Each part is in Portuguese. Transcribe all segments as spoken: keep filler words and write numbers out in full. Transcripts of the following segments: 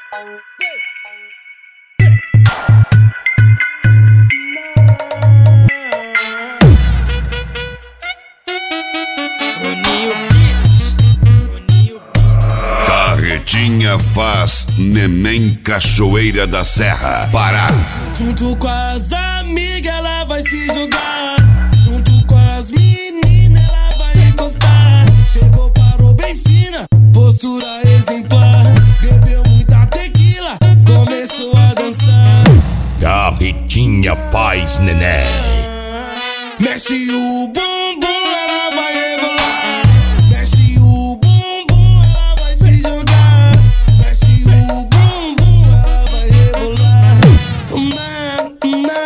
Carretinha faz Neném Cachoeira da Serra, Pará. Junto com as amigas ela vai se jogar, junto com as meninas ela vai encostar. Chegou, parou bem fina, postura exemplar. Bebeu muita tequila, começou a dançar. Carretinha faz neném. Mexe o bumbum, ela vai rebolar. Mexe o bumbum, ela vai se jogar. Mexe o bumbum, ela vai rebolar. Na, na.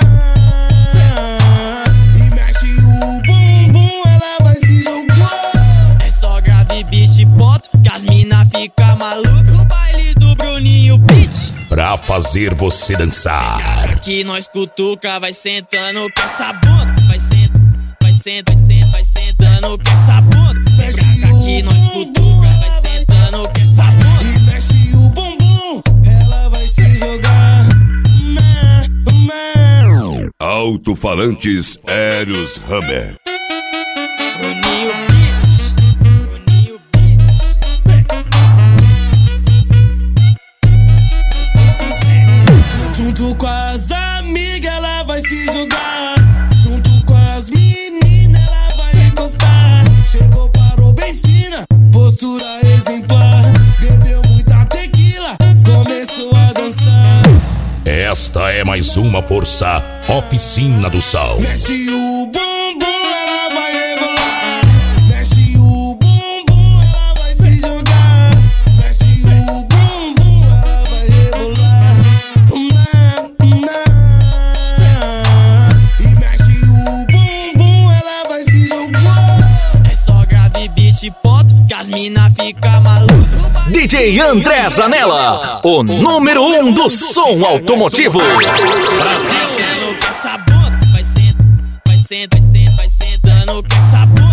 E mexe o bumbum, ela vai se jogar. É só grave, bicho e ponto, que as mina fica maluca. O baile do Bruninho Beat, pra fazer você dançar. aqui nós cutuca, vai sentando com essa bunda. Vai sentando, vai sentando, vai sentando, vai sentando com essa bunda. Vem pra cá que nós cutuca, vai sentando com essa bunda. E mexe o bumbum, ela vai se jogar. Na, na. Alto-falantes Eros Hammer. Bruninho Beat, Bruninho Beat. Junto com as amigas ela vai se jogar, junto com as meninas ela vai encostar. Chegou, parou bem fina, postura exemplar. Bebeu muita tequila, começou a dançar. Esta é mais uma força Oficina do Som. Mexe o bumbum, ela vai rebolar. Mexe o bumbum, ela vai se jogar. Mexe o bumbum, ela vai rebolar. Na, na. E mexe o bumbum, ela vai se jogar. É só grave, bicho e ponto, que as mina fica maluca. D J André Zanella, o número um do som automotivo. Vai sentando com essa bunda, vai sentando, vai sentando, vai sentando, vai sentando com essa bunda.